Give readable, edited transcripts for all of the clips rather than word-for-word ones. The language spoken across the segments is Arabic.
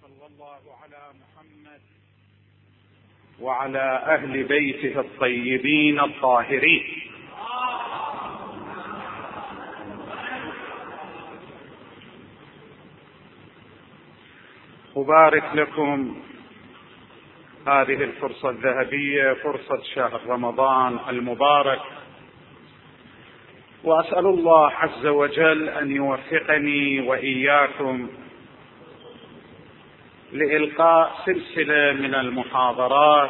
صلى الله على محمد وعلى أهل بيته الطيبين الطاهرين. أبارك لكم هذه الفرصة الذهبية، فرصة شهر رمضان المبارك، وأسأل الله عز وجل أن يوفقني وإياكم لإلقاء سلسلة من المحاضرات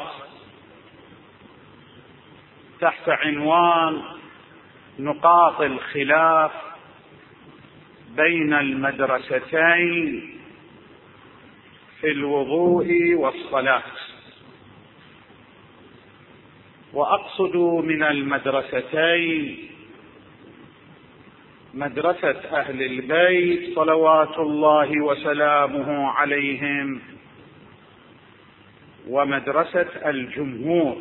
تحت عنوان نقاط الخلاف بين المدرستين في الوضوء والصلاة. وأقصد من المدرستين مدرسة أهل البيت صلوات الله وسلامه عليهم، ومدرسة الجمهور،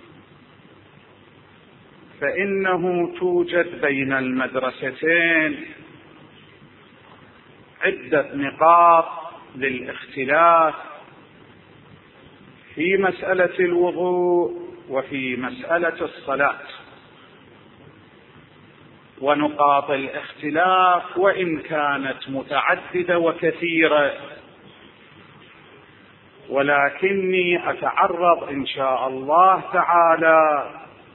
فإنه توجد بين المدرستين عدة نقاط للاختلاف في مسألة الوضوء وفي مسألة الصلاة. ونقاط الاختلاف وإن كانت متعددة وكثيرة، ولكني أتعرض إن شاء الله تعالى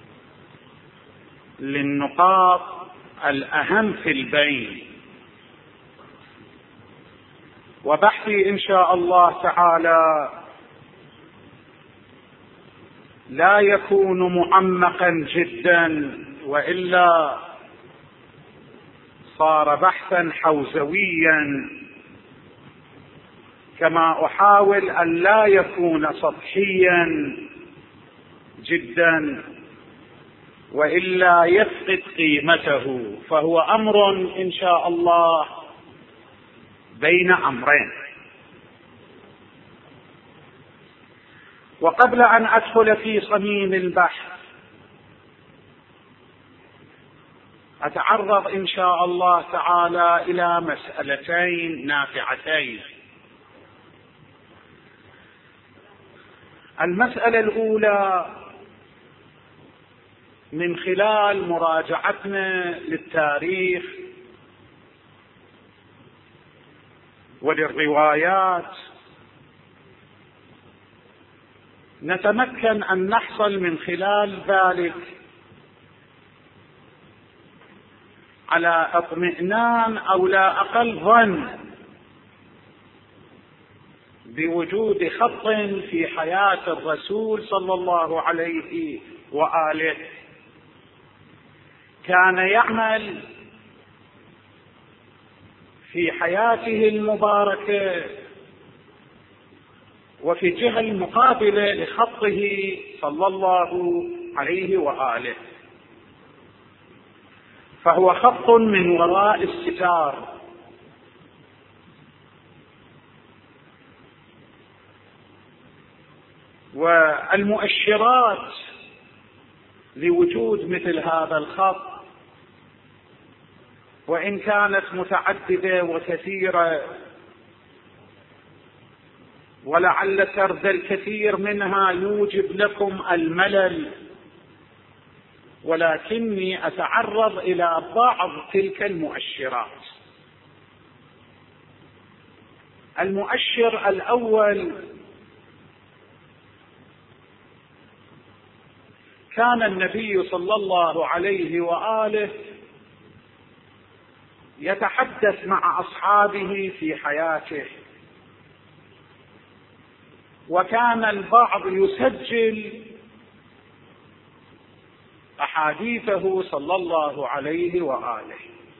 للنقاط الأهم في البين، وبحثي إن شاء الله تعالى لا يكون معمقا جدا، وإلا صار بحثا حوزويا، كما أحاول أن لا يكون سطحيا جدا، وإلا يفقد قيمته. فهو أمر إن شاء الله بين أمرين. وقبل أن أدخل في صميم البحث أتعرض إن شاء الله تعالى إلى مسألتين نافعتين. المسألة الأولى من خلال مراجعتنا للتاريخ وللروايات نتمكن أن نحصل من خلال ذلك على اطمئنان أو لا أقل ظن بوجود خط في حياة الرسول صلى الله عليه وآله كان يعمل في حياته المباركة وفي الجهة المقابلة لخطه صلى الله عليه وآله، فهو خط من وراء الستار. والمؤشرات لوجود مثل هذا الخط وإن كانت متعددة وكثيرة، ولعل سرد الكثير منها يوجب لكم الملل، ولكني أتعرض إلى بعض تلك المؤشرات. المؤشر الأول: كان النبي صلى الله عليه وآله يتحدث مع أصحابه في حياته، وكان البعض يسجل أحاديثه صلى الله عليه وآله.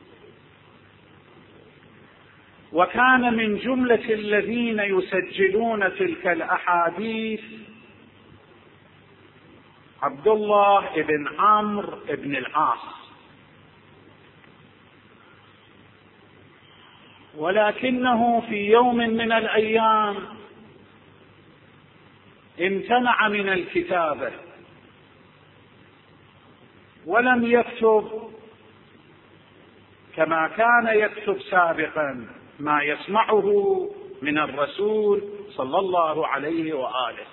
وكان من جملة الذين يسجلون تلك الأحاديث عبد الله بن عمرو بن العاص، ولكنه في يوم من الأيام امتنع من الكتابة ولم يكتب كما كان يكتب سابقا ما يسمعه من الرسول صلى الله عليه وآله.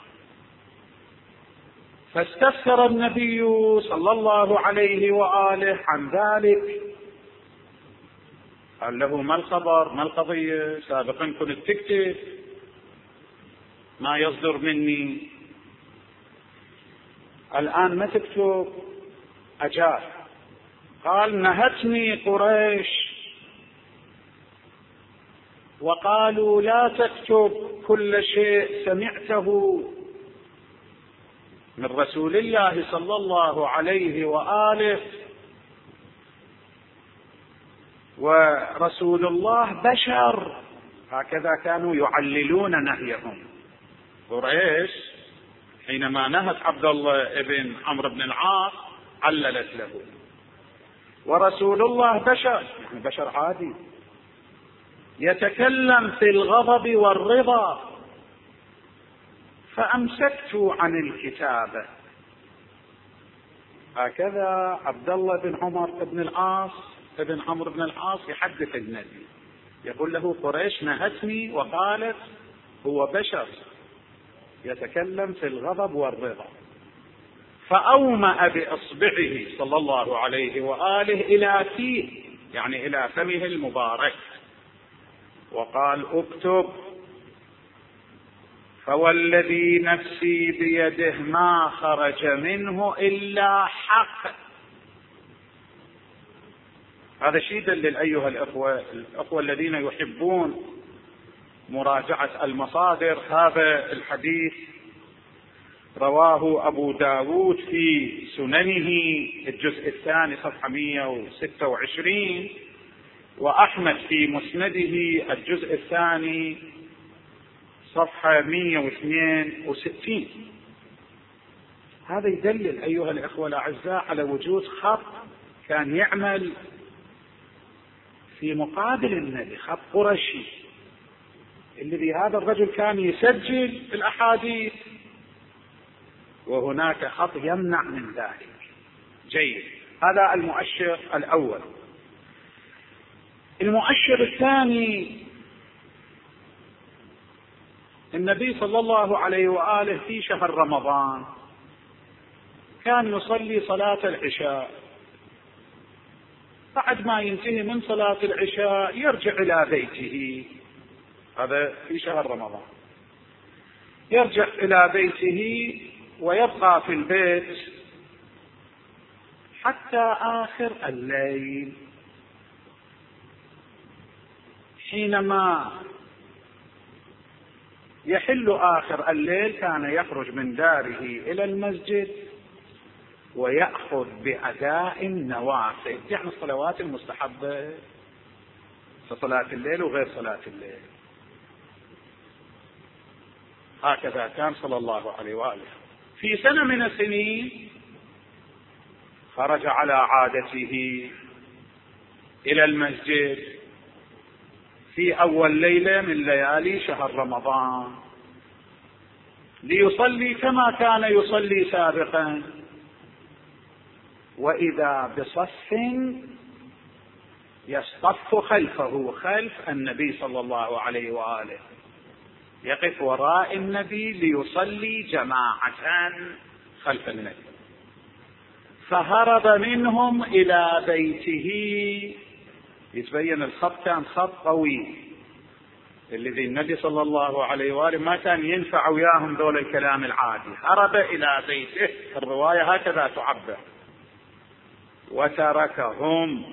فاستفسر النبي صلى الله عليه وآله عن ذلك، قال له: ما الخبر؟ ما القضية؟ سابقا كنت تكتب ما يصدر مني، الآن ما تكتب. أجاب قال: نهتني قريش وقالوا لا تكتب كل شيء سمعته من رسول الله صلى الله عليه وآله، ورسول الله بشر. هكذا كانوا يعللون نهيهم. قريش حينما نهت عبد الله بن عمرو بن العاص عللت له، ورسول الله بشر، يعني بشر عادي يتكلم في الغضب والرضا، فأمسكت عن الكتابة. هكذا عبد الله بن عمرو بن العاص ابن عمرو بن العاص يحدث النبي، يقول له: قريش نهتني وقالت هو بشر يتكلم في الغضب والرضا. فأومأ بإصبعه صلى الله عليه وآله إلى فيه، يعني إلى فمه المبارك، وقال: اكتب. فوالذي نفسي بيده ما خرج منه إلا حق. هذا شيء يدلل أيها الأخوة الذين يحبون مراجعة المصادر. هذا الحديث رواه أبو داود في سننه الجزء الثاني صفحة 126، وأحمد في مسنده الجزء الثاني صفحة 162. هذا يدلل أيها الأخوة الأعزاء على وجود خط كان يعمل في مقابل النبي، خط قرشي، الذي هذا الرجل كان يسجل الأحاديث، وهناك خط يمنع من ذلك. جيد، هذا المؤشر الأول. المؤشر الثاني، النبي صلى الله عليه وآله في شهر رمضان كان يصلي صلاة العشاء، بعد ما ينتهي من صلاة العشاء يرجع إلى بيته. هذا في شهر رمضان، يرجع إلى بيته ويبقى في البيت حتى آخر الليل. حينما يحل آخر الليل كان يخرج من داره إلى المسجد ويأخذ بأداء النوافل، يعني الصلوات المستحبة صلاة الليل وغير صلاة الليل. هكذا كان صلى الله عليه وآله. في سنة من السنين خرج على عادته إلى المسجد في أول ليلة من ليالي شهر رمضان ليصلي كما كان يصلي سابقا، وإذا بصف يصطف خلفه، خلف النبي صلى الله عليه وآله، يقف وراء النبي ليصلي جماعة خلف النبي. فهرب منهم إلى بيته. يتبين الخط كان خط طويل، الذي النبي صلى الله عليه وآله ما كان ينفع وياهم دول الكلام العادي. هرب إلى بيته، الرواية هكذا تعبر، وتركهم.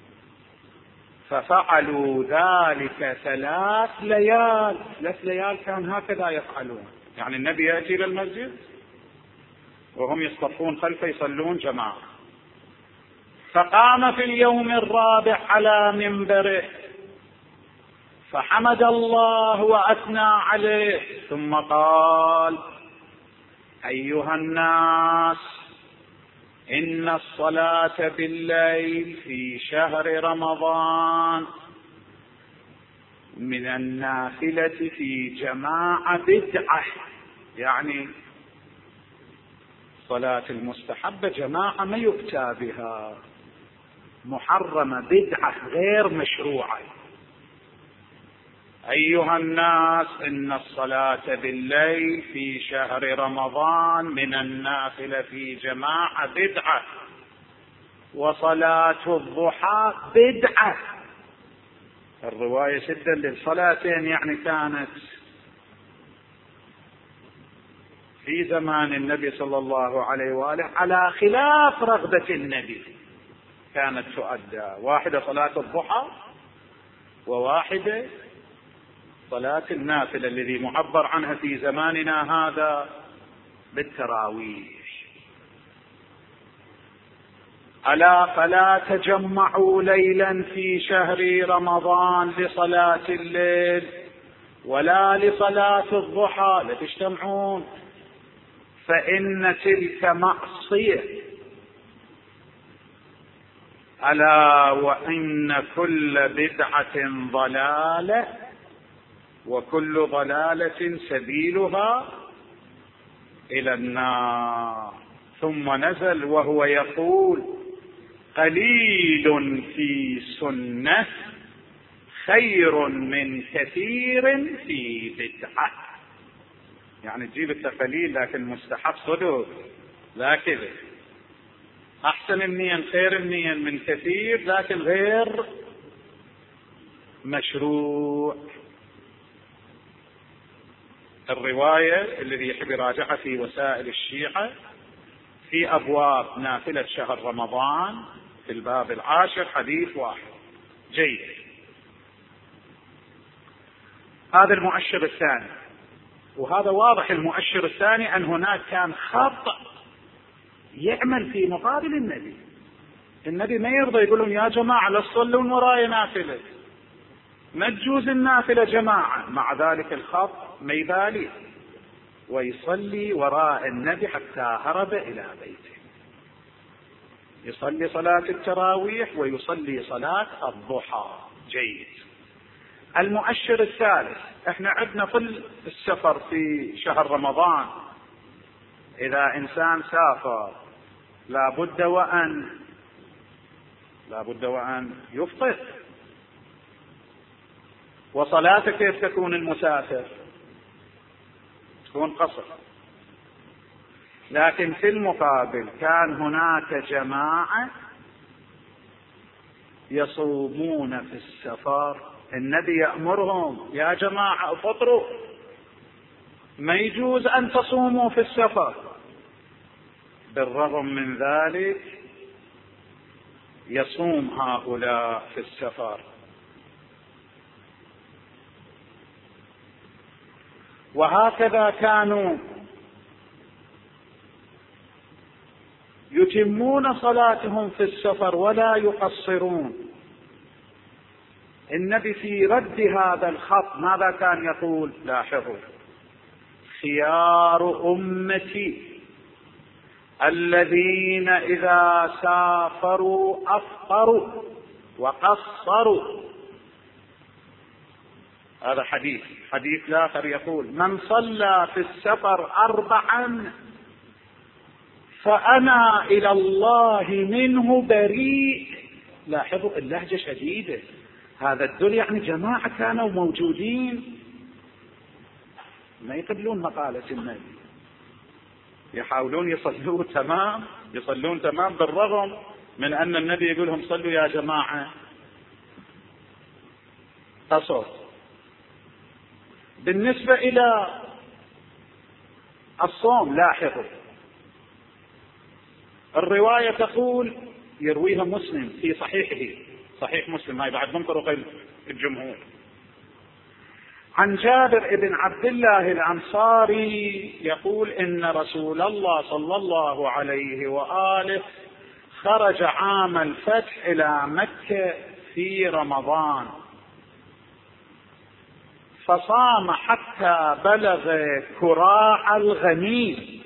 ففعلوا ذلك 3 ليال. 3 ليال كان هكذا يفعلون، يعني النبي يأتي إلى المسجد وهم يصطفون خلفه يصلون جماعة. فقام في اليوم الرابع على منبره فحمد الله وأثنى عليه، ثم قال: أيها الناس، إن الصلاة بالليل في شهر رمضان من النافلة في جماعة بدعة. يعني صلاة المستحبة جماعة ما يؤتى بها، محرمة، بدعة غير مشروعة. أيها الناس إن الصلاة بالليل في شهر رمضان من النافلة في جماعة بدعة، وصلاة الضحى بدعة. الرواية سدا للصلاتين، يعني كانت في زمان النبي صلى الله عليه وآله على خلاف رغبة النبي كانت تؤدى، واحدة صلاة الضحى وواحدة صلاة النافلة الذي معبر عنها في زماننا هذا بالتراويح. ألا فلا تجمعوا ليلا في شهر رمضان لصلاة الليل ولا لصلاة الضحى، لا تجتمعون، فإن تلك معصية. ألا وإن كل بدعة ضلالة وكل ضلالة سبيلها إلى النار. ثم نزل وهو يقول قليل في سنة خير من كثير في بدعة. يعني تجيب التقليل لكن مستحب صدق، لا كذا، أحسن منيا خير منيا من كثير لكن غير مشروع. الرواية الذي يحب يراجعها في وسائل الشيعة في أبواب نافلة شهر رمضان في الباب 10 حديث 1 جيد. هذا المؤشر الثاني، وهذا واضح المؤشر الثاني أن هناك كان خطأ يعمل في مقابل النبي. النبي ما يرضى يقول لهم يا جماعة لا تصلون وراي نافلة، ما تجوز النافلة جماعة، مع ذلك الخط ما يبالي ويصلي وراء النبي حتى هرب إلى بيته، يصلي صلاة التراويح ويصلي صلاة الضحى. جيد. المؤشر الثالث، احنا عندنا كل السفر في شهر رمضان إذا إنسان سافر لابد وأن يفطر. وصلاته كيف تكون المسافر؟ تكون قصر. لكن في المقابل كان هناك جماعة يصومون في السفر، النبي يأمرهم يا جماعة افطروا، ما يجوز أن تصوموا في السفر. بالرغم من ذلك يصوم هؤلاء في السفر. وهكذا كانوا يتمون صلاتهم في السفر ولا يقصرون. النبي في رد هذا الخط ماذا كان يقول؟ لاحظوا: خيار أمتي الذين إذا سافروا أفطروا وقصروا. هذا حديث آخر يقول: من صلى في السفر 4 فأنا إلى الله منه بريء. لاحظوا اللهجة شديدة، هذا الدل يعني جماعة كانوا موجودين ما يقبلون مقالة النبي، يحاولون يصلون تمام بالرغم من أن النبي يقول لهم صلوا يا جماعة قصر. بالنسبة إلى الصوم لاحظوا الرواية تقول، يرويها مسلم في صحيحه، صحيح مسلم، هاي بعد من طرق الجمهور، عن جابر بن عبد الله الأنصاري يقول إن رسول الله صلى الله عليه وآله خرج عام الفتح إلى مكة في رمضان فصام حتى بلغ كراع الغميم،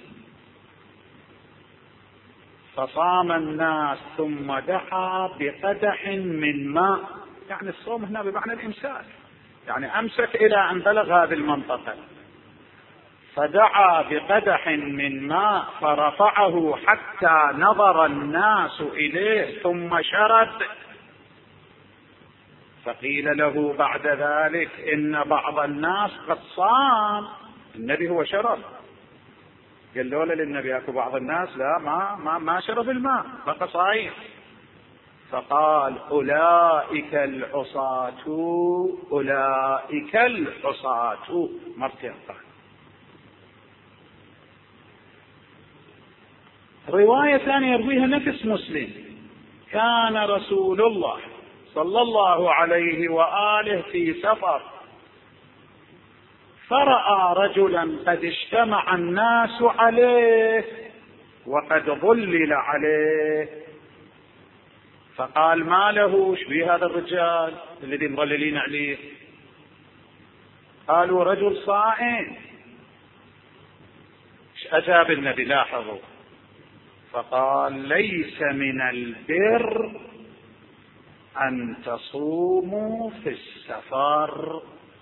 فصام الناس ثم دعا بقدح من ماء. يعني الصوم هنا بمعنى الإمساك، يعني أمسك إلى أن بلغ هذه المنطقة، فدعا بقدح من ماء فرفعه حتى نظر الناس إليه ثم شرب، فقيل له بعد ذلك إن بعض الناس قد صام، النبي هو شرب، قالوا له للنبي اكو بعض الناس لا ما شرب الماء بقى صايم، فقال أولئك العصاة أولئك العصاة مرتين قال. رواية ثانية يرويها نفس مسلم: كان رسول الله صلى الله عليه وآله في سفر فرأى رجلا قد اجتمع الناس عليه وقد ظلل عليه، فقال: ما له، ايش بيه هذا الرجال الذي مظللين عليه؟ قالوا: رجل صائم. ايش اجاب النبي؟ لاحظوا، فقال: ليس من البر أن تصوموا في السفر.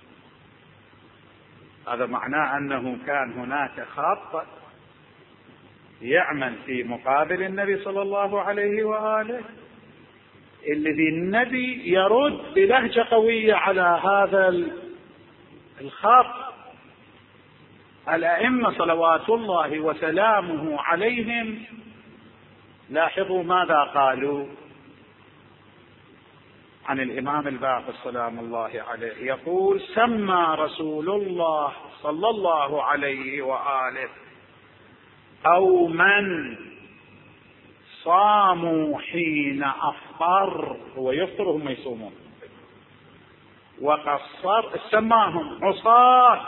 هذا معناه أنه كان هناك خط يعمل في مقابل النبي صلى الله عليه وآله، الذي النبي يرد بلهجة قوية على هذا الخط. الأئمة صلوات الله وسلامه عليهم لاحظوا ماذا قالوا عن الإمام الباقر سلام الله عليه، يقول: سمى رسول الله صلى الله عليه وآله قوما صاموا حين أفطر، هو يفطر وهم يصومون، وقصر، سماهم عصاة،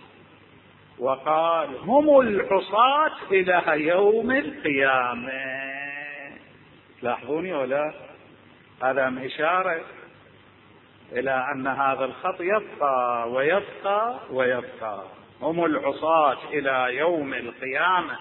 وقال: هم العصاة إلى يوم القيامة. لاحظوني ولا؟ هذا إشارة إلى أن هذا الخط يبقى ويبقى ويبقى. هم العصاة إلى يوم القيامة،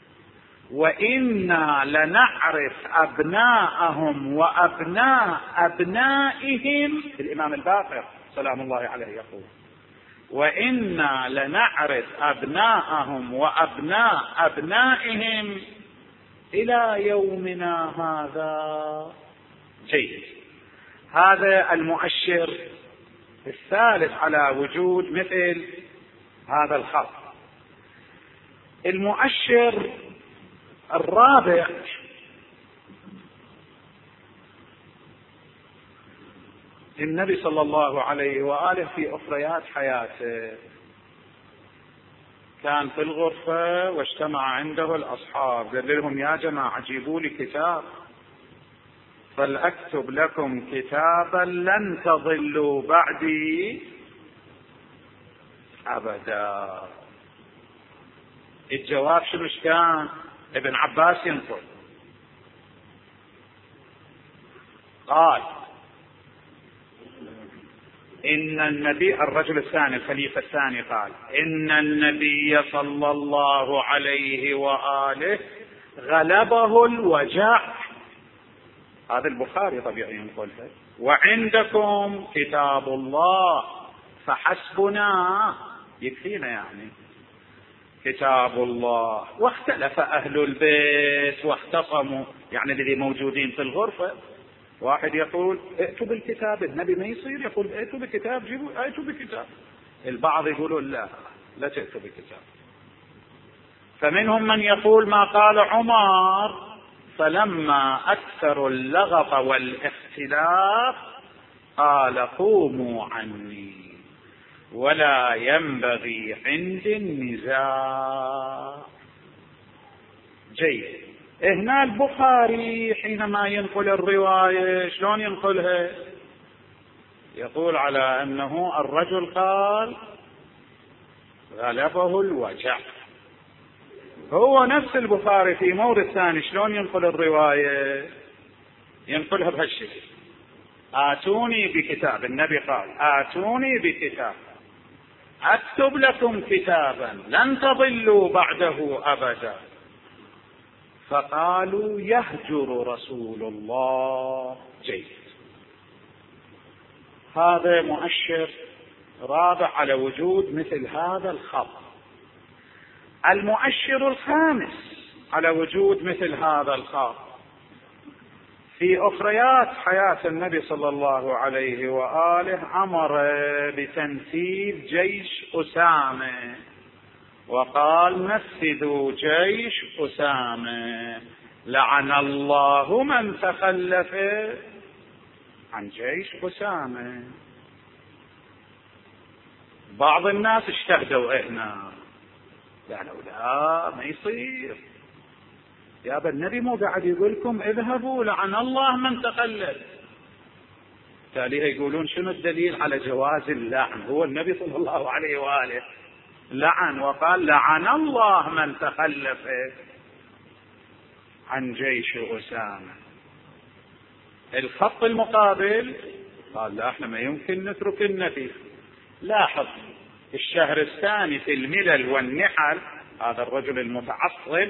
وإنا لنعرف أبناءهم وأبناء أبنائهم. الإمام الباقر سلام الله عليه يقول: وإنا لنعرف أبناءهم وأبناء أبنائهم إلى يومنا هذا. جيد، هذا المؤشر الثالث على وجود مثل هذا الخط. المؤشر الرابع النبي صلى الله عليه وآله في أخريات حياته كان في الغرفة واجتمع عنده الأصحاب، قال لهم: يا جماعة جيبوا لي كتاب فلأكتب لكم كتابا لن تضلوا بعدي أبدا. الجواب شنو كان؟ ابن عباس ينقل قال: إن النبي، الرجل الثاني الخليفة الثاني، قال: إن النبي صلى الله عليه وآله غلبه الوجع. هذا البخاري طبيعي ينقلها. وعندكم كتاب الله فحسبنا، يكفينا يعني كتاب الله. واختلف أهل البيت واختصموا، يعني الذي موجودين في الغرفة، واحد يقول: ائتوا بالكتاب، النبي ما يصير يقول ائتوا بالكتاب، جيبوا ائتوا بالكتاب. البعض يقولون لا تأتوا بالكتاب. فمنهم من يقول ما قال عمر: فلما أكثروا اللغط والاختلاف قال: قوموا عني ولا ينبغي عندي النزاع. جيد، هنا البخاري حينما ينقل الرواية شلون ينقلها؟ يقول على أنه الرجل قال غلبه الوجع. هو نفس البخاري في مورد ثاني شلون ينقل الرواية؟ ينقلها بهالشكل: آتوني بكتاب، النبي قال: آتوني بكتاب أكتب لكم كتابا لن تضلوا بعده أبدا. فقالوا: يهجر رسول الله. جيد، هذا مؤشر رابع على وجود مثل هذا الخط. المؤشر الخامس على وجود مثل هذا الخط: في أخريات حياة النبي صلى الله عليه وآله أمر بتنفيذ جيش أسامة، وقال: نفذوا جيش أسامة، لعن الله من تخلف عن جيش أسامة. بعض الناس اجتهدوا هنا، قالوا لا ما يصير، يا ابا النبي مو قاعد يقول لكم اذهبوا لعن الله من تخلف. تالي يقولون شنو الدليل على جواز اللعن؟ هو النبي صلى الله عليه وآله لعن وقال: لعن الله من تخلف عن جيش أسامة. الخط المقابل قال: لا، احنا ما يمكن نترك النفي. لاحظ الشهرستاني في الملل والنحل، هذا الرجل المتعصب،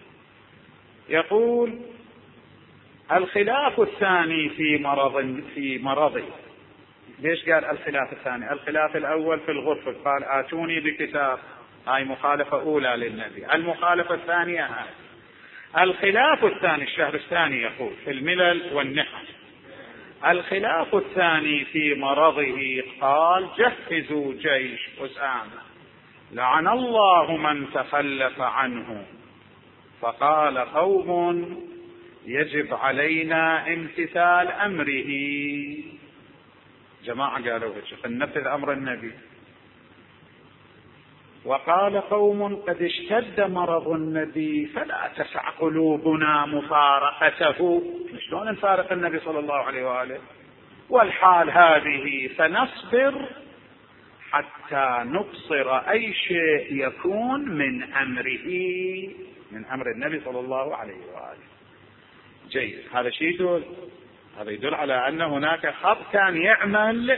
يقول: الخلاف الثاني في مرضي. ليش قال الخلاف الثاني؟ الخلاف الأول في الغرفة، قال: آتوني بكتاب، هاي مخالفة أولى للنبي. المخالفة الثانية هاي. الخلاف الثاني، الشهرستاني يقول في الملل والنحل: الخلاف الثاني في مرضه، قال: جهزوا جيش أسامة، لعن الله من تخلف عنه. فقال قوم: يجب علينا امتثال أمره. جماعة قالوا فلننفذ أمر النبي. وقال قوم: قد اشتد مرض النبي فلا تسع قلوبنا مفارقته. شلون نفارق النبي صلى الله عليه وآله والحال هذه؟ فنصبر حتى نبصر أي شيء يكون من أمره، من أمر النبي صلى الله عليه وآله. جيد. هذا شيء يدل، هذا يدل على أن هناك خط كان يعمل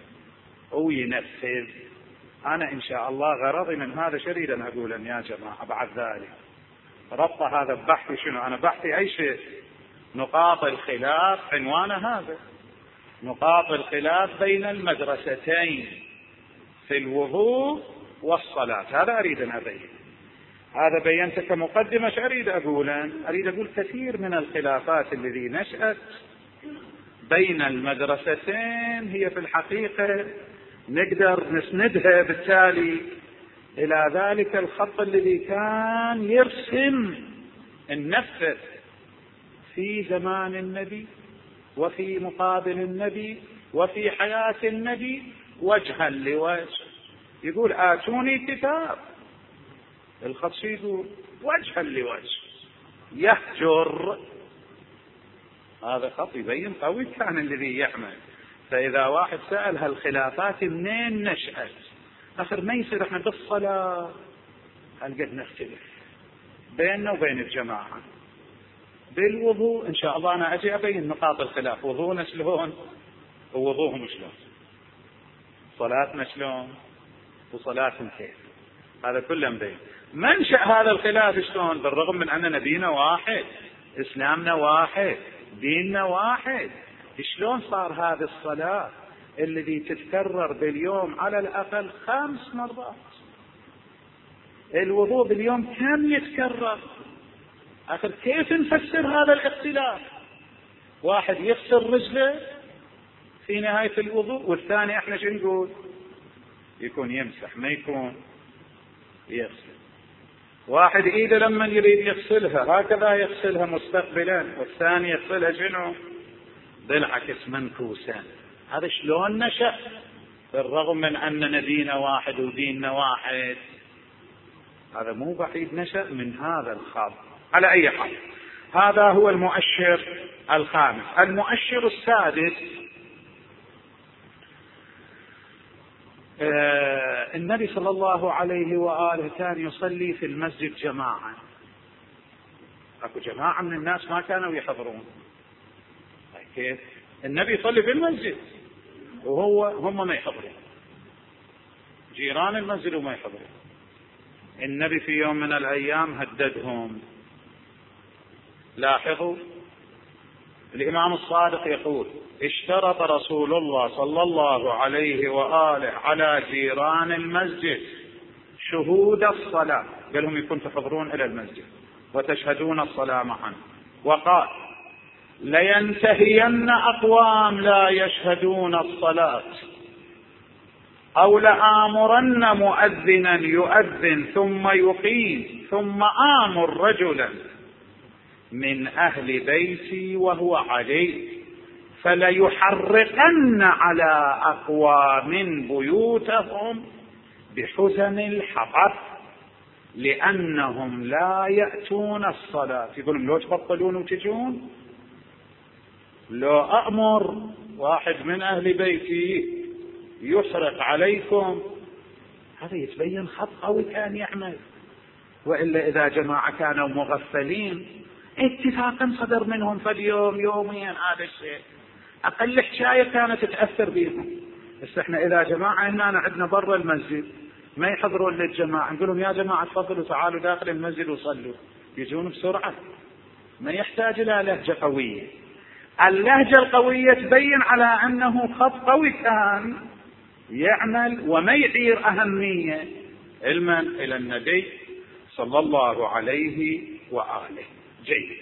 وينفذ. أنا إن شاء الله غرضي من هذا شديدا أقول يا جماعة بعد ذلك ربط هذا بحثي شنو؟ أنا بحثي أي شيء نقاط الخلاف، عنوان هذا نقاط الخلاف بين المدرستين في الوضوء والصلاة. هذا أريد أن أبين. هذا بينت كمقدمة. ايش أريد أقول؟ أريد أقول كثير من الخلافات التي نشأت بين المدرستين هي في الحقيقة نقدر نسندها بالتالي إلى ذلك الخط الذي كان يرسم النفذ في زمان النبي وفي مقابل النبي وفي حياة النبي وجها لوجه. يقول: آتوني كتاب. الخط شو يقول؟ وجها لوجه، يهجر. هذا خط يبين قوي كان الذي يعمل. فإذا واحد سأل هالخلافات منين نشأت، آخر ما يصير احنا بالصلاة هل قد نختلف بيننا وبين الجماعة. بالوضوء إن شاء الله أنا أجي أبين نقاط الخلاف، وضوءنا شلون ووضوهم شلون، صلاتنا شلون وصلاتهم كيف، هذا كله مبين. منشأ هذا الخلاف شلون؟ بالرغم من أن نبينا واحد، إسلامنا واحد، ديننا واحد، شلون صار هذه الصلاة الذي تتكرر باليوم على الأقل 5 مرات؟ الوضوء باليوم كم يتكرر؟ آخر كيف نفسر هذا الاختلاف؟ واحد يغسل رجله في نهاية الوضوء والثاني احنا شو نقول؟ يكون يمسح، ما يكون يغسل. واحد ايده لما يريد يغسلها هكذا يغسلها مستقبلا، والثاني يغسلها شنو؟ بالعكس منكوسا. هذا شلون نشأ بالرغم من أن نبينا واحد وديننا واحد؟ هذا مو بعيد نشأ من هذا الخط. على أي حال، هذا هو المؤشر الخامس. المؤشر السادس، النبي صلى الله عليه وآله كان يصلي في المسجد جماعة. أكو جماعة من الناس ما كانوا يحضرون. كيف النبي يصلي في المسجد هم ما يحضرون، جيران المسجد وما يحضرون؟ النبي في يوم من الأيام هددهم. لاحظوا الإمام الصادق يقول: اشترط رسول الله صلى الله عليه وآله على جيران المسجد شهود الصلاة، قال لهم يكون تحضرون إلى المسجد وتشهدون الصلاة معا، وقال: لينتهين أقوام لا يشهدون الصلاة، أو لآمرن مؤذنا يؤذن ثم يقيم، ثم آمر رجلا من أهل بيتي وهو علي فليحرقن على أقوام بيوتهم بحزن الحطب لأنهم لا يأتون الصلاة. يقولون لو تبطلون وتجون، لو أأمر واحد من أهل بيتي يحرق عليكم، هذا يتبين خط قوي كان يعمل. وإلا إذا جماعة كانوا مغفلين اتفاقا صدر منهم فاليوم يوميا هذا الشيء، أقل حكاية كانت تأثر بهم. بس احنا إذا جماعة هنا عندنا برا المسجد ما يحضرون للجماعة، نقول لهم يا جماعة تفضلوا تعالوا داخل المسجد وصلوا، يجون بسرعة، ما يحتاج إلى لهجة قوية. اللهجة القوية تبين على أنه خط قوي كان يعمل وما يعير أهمية علما إلى النبي صلى الله عليه وآله. جيد.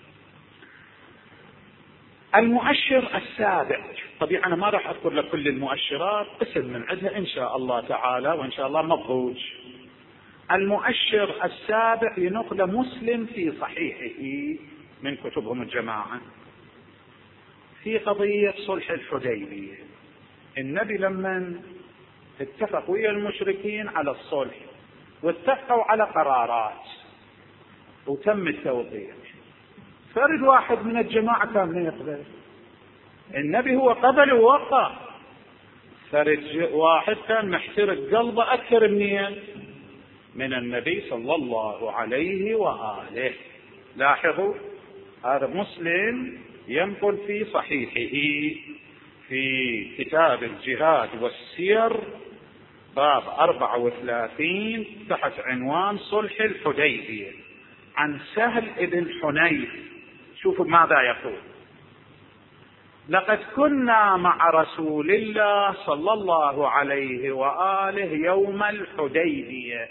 المؤشر السابع، طبعا أنا ما راح أذكر لك كل المؤشرات، قسم من عندها إن شاء الله تعالى، وإن شاء الله مضبوط. المؤشر السابع ينقل مسلم في صحيحه من كتبهم الجماعة في قضية صلح الحديبية. النبي لما اتفق ويا المشركين على الصلح واتفقوا على قرارات وتم التوقيع، فرد واحد من الجماعة كان لا يقبل، النبي هو قبل ووقع. فرد واحد كان محترق قلبه أكثر من النبي صلى الله عليه وآله. لاحظوا هذا مسلم ينقل في صحيحه في كتاب الجهاد والسير باب 34 تحت عنوان صلح الحديبية عن سهل ابن حنيف. شوفوا ماذا يقول: لقد كنا مع رسول الله صلى الله عليه وآله يوم الحديبية،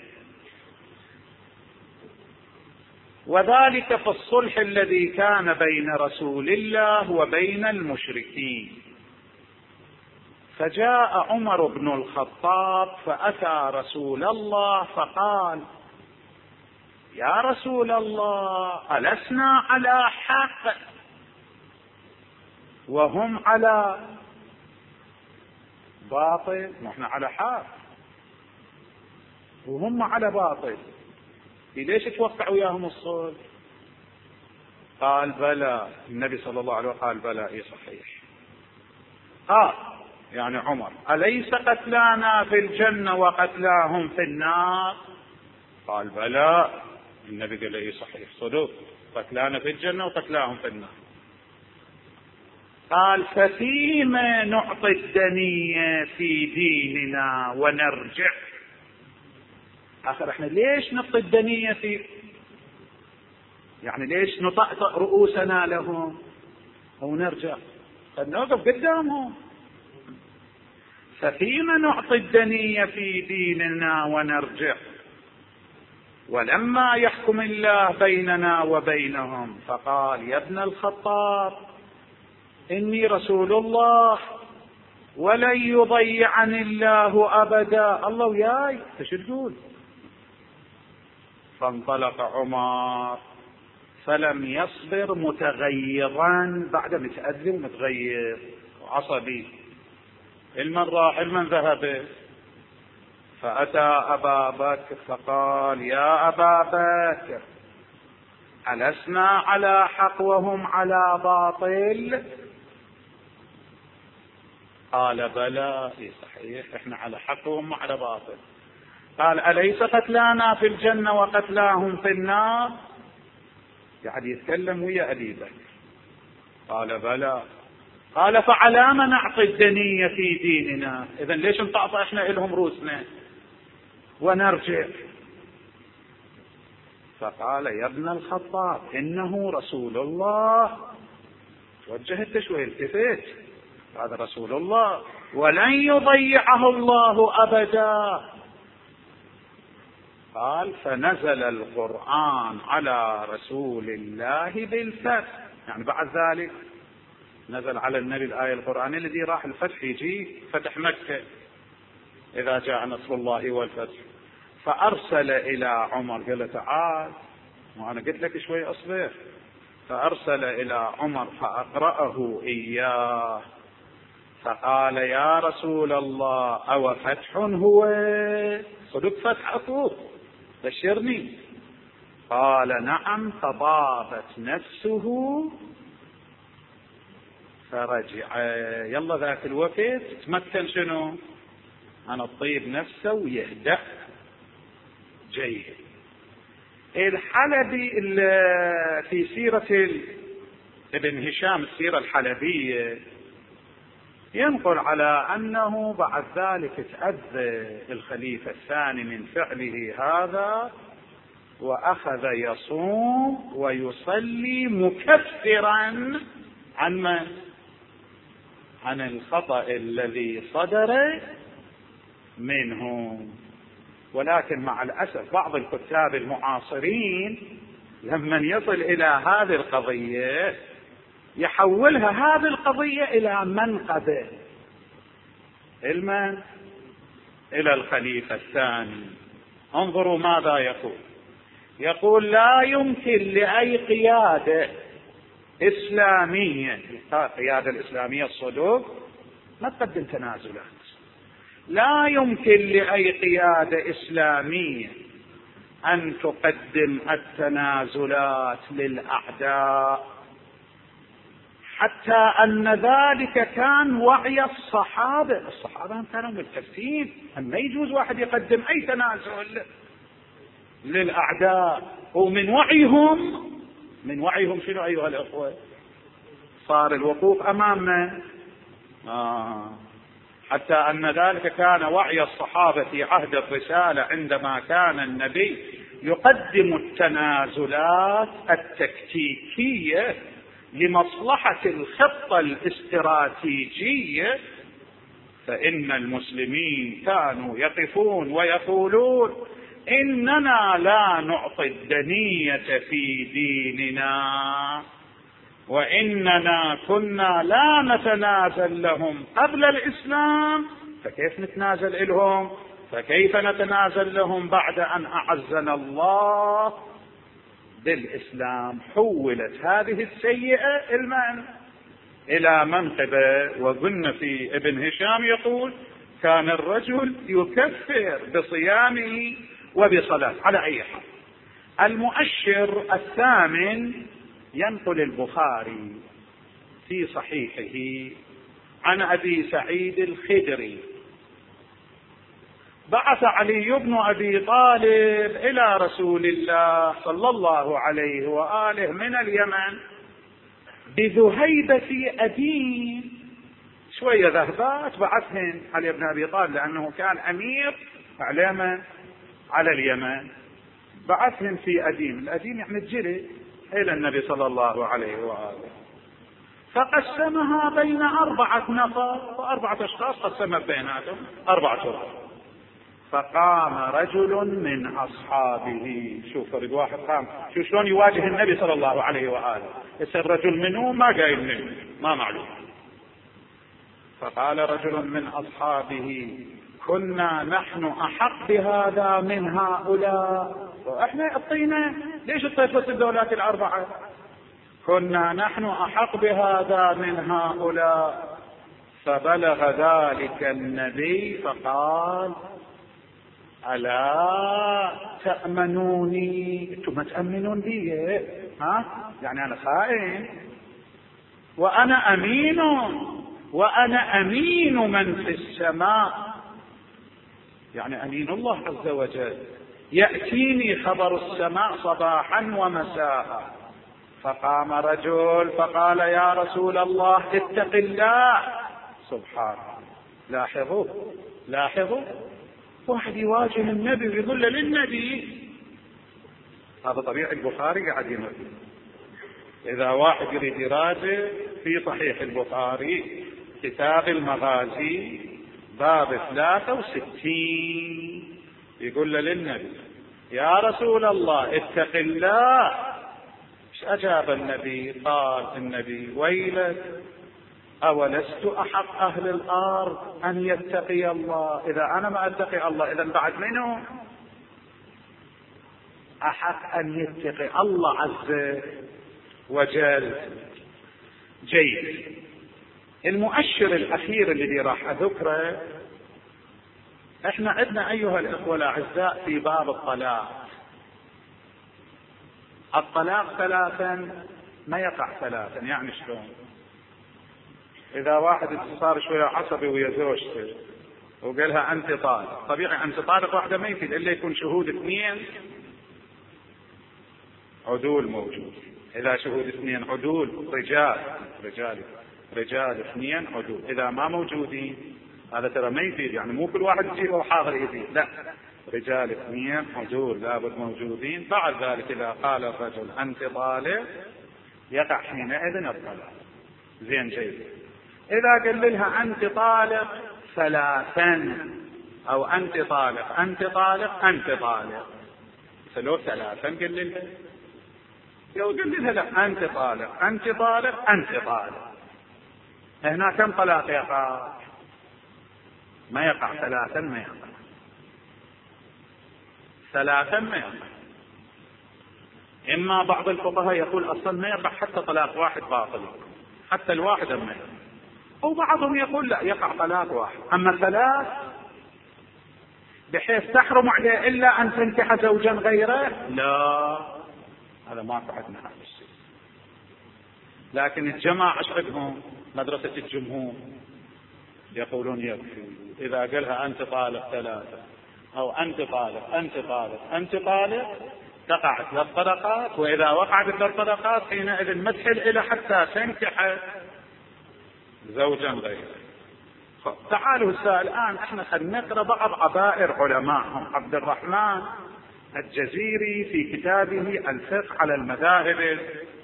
وذلك في الصلح الذي كان بين رسول الله وبين المشركين. فجاء عمر بن الخطاب فأتى رسول الله فقال: يا رسول الله، ألسنا على حق وهم على باطل؟ نحن على حق وهم على باطل، ليش توقعوا وياهم الصلح؟ قال بلى. النبي صلى الله عليه وسلم قال بلى، اي صحيح. قال يعني عمر: أليس قتلانا في الجنة وقتلاهم في النار؟ قال بلى. النبي قال اي صحيح، صدق، قتلانا في الجنة وقتلاهم في النار. قال: ففيما نعطي الدنية في ديننا ونرجع؟ آخر احنا ليش نعطي الدنية في، يعني ليش نطأطأ رؤوسنا لهم ونرجع؟ قد نوقف قدامهم. ففيما نعطي الدنية في ديننا ونرجع ولما يحكم الله بيننا وبينهم؟ فقال: يا ابن الخطاب، إني رسول الله ولن يضيعني الله أبدا. الله وياي، ايش تقول؟ فانطلق عمر فلم يصبر متغيظا، بعد متأذن متغير وعصبي، المن راح المن ذهب. فأتى أبا بكر فقال: يا أبا بكر، ألسنا على حق وهم على باطل؟ قال بلى، صحيح، احنا على حق وهم على باطل. قال: أليس قتلانا في الجنة وقتلاهم في النار؟ يعني يتكلم ويا أبي بكر. قال بلى. قال: فعلى ما نعطي الدنية في ديننا؟ إذن ليش نطعطع احنا إلهم روسنا ونرجع؟ فقال: يا ابن الخطاب، إنه رسول الله. توجهت شوي، التفت، هذا رسول الله ولن يضيعه الله أبدا. قال: فنزل القرآن على رسول الله بالفتح. يعني بعد ذلك نزل على النبي الآية القرآنية الذي راح الفتح، يجي فتح مكة إذا جاء نصر الله والفتح. فأرسل إلى عمر قال له تعال، وأنا قلت لك شوي أصبر. فأرسل إلى عمر فأقرأه إياه، فقال يا رسول الله أو فتح هو؟ صدق فتح أخوك، بشرني. قال نعم، فطابت نفسه فرجع. يلا ذاك الوقت تمكن شنو؟ أنا الطيب نفسه ويهدأ جيد. الحلبي في سيرة ابن هشام السيرة الحلبية ينقل على أنه بعد ذلك تأذى الخليفة الثاني من فعله هذا، وأخذ يصوم ويصلي مكفرا عن من؟ عن الخطأ الذي صدر منه. ولكن مع الأسف بعض الكتاب المعاصرين لما يصل إلى هذه القضية يحولها هذه القضية إلى منقبة إلى الخليفة الثاني. انظروا ماذا يقول. يقول لا يمكن لأي قيادة إسلامية، القيادة الإسلامية الصدوق ما تقدم تنازلات. لا يمكن لأي قيادة إسلامية أن تقدم التنازلات للأعداء، حتى أن ذلك كان وعي الصحابة. الصحابة كانوا متفقين أن ما يجوز واحد يقدم أي تنازل للأعداء، ومن وعيهم شنو أيها الأخوة؟ صار الوقوف أمامنا. حتى أن ذلك كان وعي الصحابة في عهد الرسالة، عندما كان النبي يقدم التنازلات التكتيكية لمصلحة الخطة الاستراتيجية، فإن المسلمين كانوا يقفون ويقولون إننا لا نعطي الدنية في ديننا، وإننا كنا لا نتنازل لهم قبل الإسلام، فكيف نتنازل لهم؟ فكيف نتنازل لهم بعد أن أعزنا الله بالإسلام؟ حولت هذه السيئة إلى منقبة. وقلنا في ابن هشام يقول كان الرجل يكفر بصيامه وبصلاة على أي حال. المؤشر الثامن ينقل البخاري في صحيحه عن أبي سعيد الخدري: بعث علي بن أبي طالب إلى رسول الله صلى الله عليه وآله من اليمن بذهيبة أديم. شوية ذهبات بعثهن علي بن أبي طالب لأنه كان أمير على اليمن، بعثهن في أديم. الأديم يعني الجري إلى النبي صلى الله عليه وآله، فقسمها بين 4 نفر، و4 أشخاص قسمت بيناتهم 4 طرق. فقام رجل من أصحابه. شوف فرد واحد قام، شوف شلون يواجه النبي صلى الله عليه وآله. يصير رجل منه ما قايل منه، ما معلوم. فقال رجل من أصحابه: كنا نحن أحق بهذا من هؤلاء. احنا اعطينا، ليش الطيفة الدولات 4؟ كنا نحن أحق بهذا من هؤلاء. فبلغ ذلك النبي فقال: ألا تأمنوني؟ انتم ما تأمنون بي؟ يعني أنا خائن، وأنا أمين من في السماء، يعني أمين الله عز وجل، يأتيني خبر السماء صباحا ومساء. فقام رجل فقال: يا رسول الله اتق الله. سبحان الله. لاحظوا واحد يواجه النبي ويقول للنبي. هذا طبيعي البخاري قاعد يمثل. إذا واحد يريد يراجع في صحيح البخاري كتاب المغازي باب 63 يقول للنبي: يا رسول الله اتق الله. أجاب النبي؟ قال النبي: ويلك، أولست أحق أهل الأرض أن يتقي الله؟ إذا أنا ما أتقي الله إذا بعد منه أحق أن يتقي الله عز وجل. جيد. المؤشر الأخير الذي راح أذكره، احنا عندنا أيها الأخوة الأعزاء في باب الطلاق، الطلاق ثلاثا ما يقع ثلاثا. يعني شلون؟ إذا واحد صار شوية عصبي ويا زوجته وقالها أنت طالق، طبيعي أنت طالق واحدة ما يمكن إلا يكون شهود اثنين عدول موجود. إذا شهود اثنين عدول رجال اثنين عدول، إذا ما موجودين هذا ترى ما يفيد، يعني مو كل واحد يجيبه وحاضر يفيد، لا، رجال اثنين عدول لابد موجودين. بعد ذلك إذا قال الرجل أنت طالق يقع حينئذ الطلاق. زين جيد. إذا قال لها أنت طالق ثلاثا أو أنت طالق أنت طالق أنت طالق، فلو ثلاثا قال لها، لو قال لها لا أنت طالق أنت طالق أنت طالق، هنا كم طلاق يقع؟ ما يقع ثلاثا، ما يقع ثلاثا، ما يقع. إما بعض الفقهاء يقول أصلا ما يقع حتى طلاق واحد باطل، حتى الواحد ما يقع، وبعضهم يقول لا يقع طلاق واحد. أما ثلاث بحيث تحرم عليه إلا أن تنكح زوجا غيره، لا، هذا ما عندنا هذا الشيء. لكن الجماعة ايش عندهم؟ مدرسة الجمهور يقولون يكفي إذا قالها أنت طالق ثلاثة أو أنت طالق أنت طالق أنت طالق تقع 3 طلقات، وإذا وقعت 3 طلقات حينئذ ما تحل إلى حتى تنكح زوجا غيره. تعالوا الآن احنا خلينا نقرأ بعض عبائر علمائهم. عبد الرحمن الجزيري في كتابه الفقه على المذاهب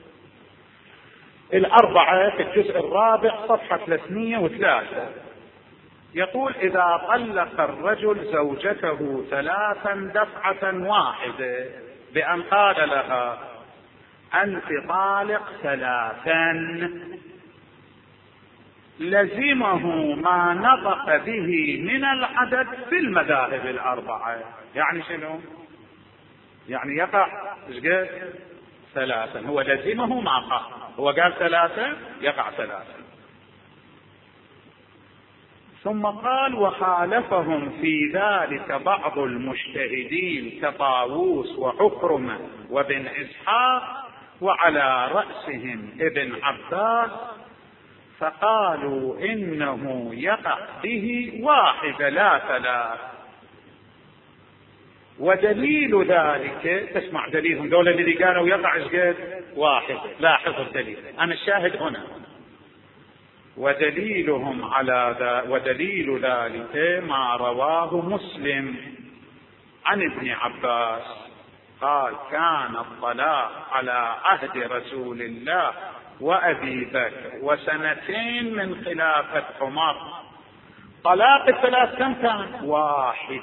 4 في الجزء 4 صفحة 303 يقول: إذا طلق الرجل زوجته 3 دفعة واحدة بأن قال لها أنت طالق 3 لزمه ما نطق به من العدد في المذاهب 4. يعني شنو؟ يعني يقع ايش قال؟ 3. هو لزمه ما قال، هو قال 3 يقع 3. ثم قال: وخالفهم في ذلك بعض المجتهدين كطاووس وعكرمة وابن إسحاق وعلى رأسهم ابن عباس، فقالوا إنه يقع به 1 لا 3. ودليل ذلك، تسمع دليلهم دول الذي قالوا يقع ايش قد 1، لاحظوا الدليل، أنا الشاهد هنا. ودليل ذلك ما رواه مسلم عن ابن عباس قال: كان الطلاق على عهد رسول الله وأبي بكر و2 من خلافة عمر. طلاق 3 كم كان؟ 1.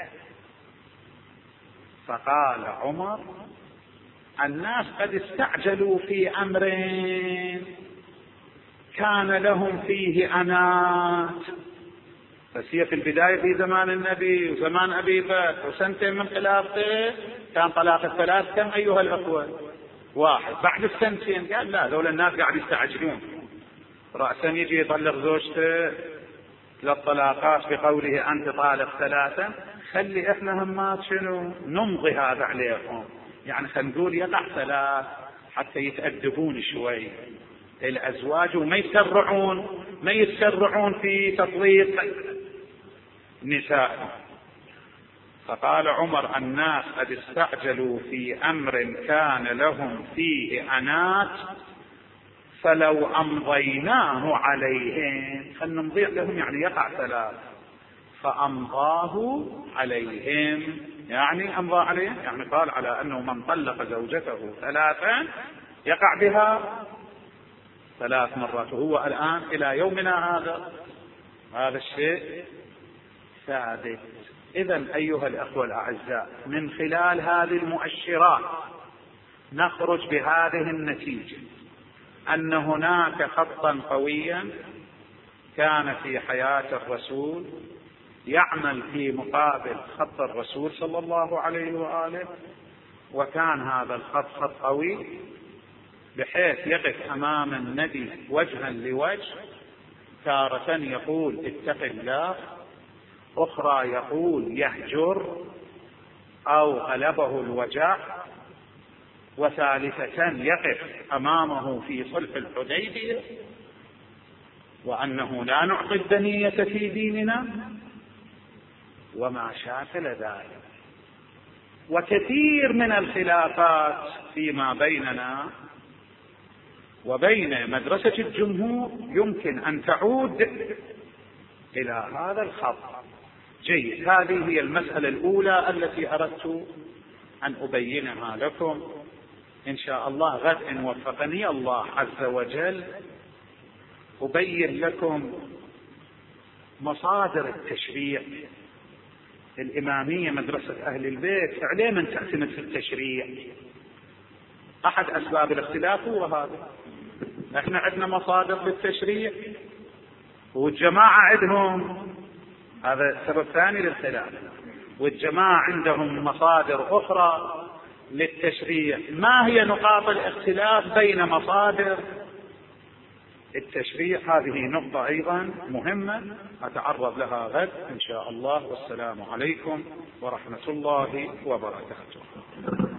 فقال عمر: الناس قد استعجلوا في أمر كان لهم فيه أنات. بس هي في البداية في زمان النبي وزمان أبي بكر و2 من خلافته كان طلاق 3 كم أيها الأخوة؟ 1. بعد 2 قال لا، ذول الناس قاعد يستعجلون، رأسا يجي يطلق زوجته 3 طلاقات بقوله أنت طالق 3، خلي إحنا همات شنو نمضي هذا عليهم، يعني خلينا نقول يقع 3 حتى يتأدبون شوي الأزواج وما يتسرعون في تطليق نساء. فقال عمر: الناس قد استعجلوا في أمر كان لهم فيه أنات فلو أمضيناه عليهم، خلنا نمضي لهم يعني يقع 3، فأمضاه عليهم يعني أمضى عليهم، يعني قال على أنه من طلق زوجته 3 يقع بها 3 مرات. وهو الآن إلى يومنا هذا الشيء ثابت. إذن أيها الأخوة الأعزاء، من خلال هذه المؤشرات نخرج بهذه النتيجة: أن هناك خطا قويا كان في حياة الرسول يعمل في مقابل خط الرسول صلى الله عليه وآله، وكان هذا الخط خط قوي بحيث يقف أمام النبي وجها لوجه، تارة يقول اتق الله، أخرى يقول يهجر أو غلبه الوجع، وثالثة يقف أمامه في صلح الحديبية وأنه لا نعطي الدنية في ديننا وما شاكل ذلك. وكثير من الخلافات فيما بيننا وبين مدرسة الجمهور يمكن أن تعود إلى هذا الخط. جيد، هذه هي المسألة الأولى التي أردت أن أبينها لكم. إن شاء الله غد إن وفقني الله عز وجل أبين لكم مصادر التشريع. الإمامية مدرسة أهل البيت عليه من تعتمد في التشريع. أحد أسباب الاختلاف هو هذا. احنا عندنا مصادر للتشريع والجماعة عندهم، هذا سبب ثاني للخلاف، والجماعة عندهم مصادر أخرى للتشريع. ما هي نقاط الاختلاف بين مصادر التشريع؟ هذه نقطة أيضا مهمة أتعرض لها غد إن شاء الله. والسلام عليكم ورحمة الله وبركاته.